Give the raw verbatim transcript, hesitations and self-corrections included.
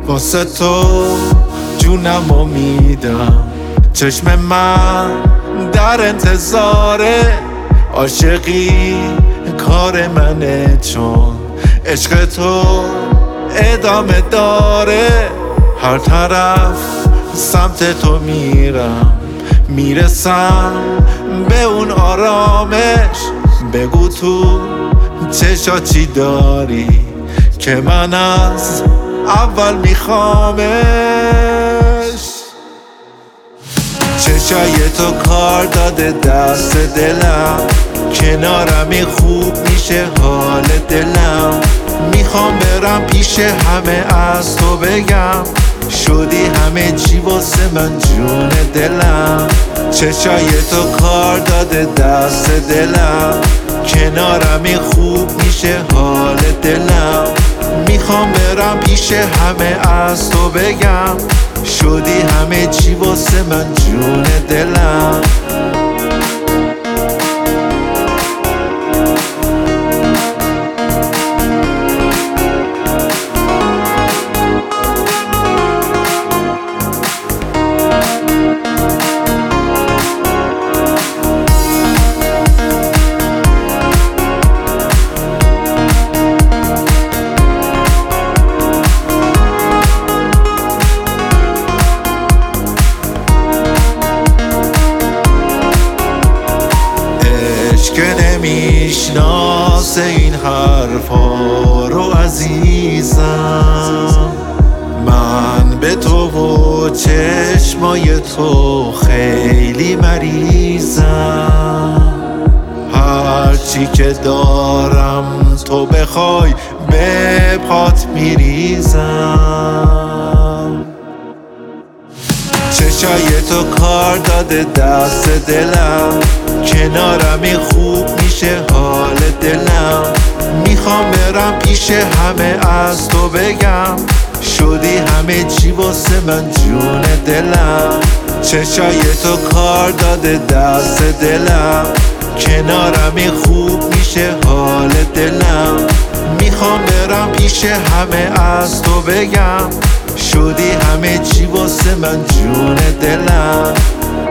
واسه تو جونمو میدم. چشم من در انتظاره، عاشقی کار منه، چون عشق تو ادامه داره. هر طرف سمت تو میرم، میرسم به اون آرامش. بگو تو چشا چی داری که من از اول میخوامش. چشای تو کار داده دست دلم، کنارمی خوب میشه حال دلم. میخوام برم پیش همه از تو بگم، شدی همه چی واسه من جون دلم. چشای تو کار داده دست دلم، کنارمی خوب میشه حال دلم. میخوام برم پیش همه از تو بگم، شدی همه چی واسه من جون دلم. که نمیشناسه این حرفا رو عزیزم، من به تو و چشمای تو خیلی مریضم. هرچی که دارم تو بخوای به پات میریزم. چشای تو کار داده دست دلم، کنارمی خوب میشه حال دلم. میخوام برم پیش همه از تو بگم، شدی همه چی واسه من جون دلم. چشای تو کار داده دست دلم، کنارمی خوب میشه حال دلم. میخوام برم پیش همه از تو بگم، شدی همه چی واسه من جون دلم.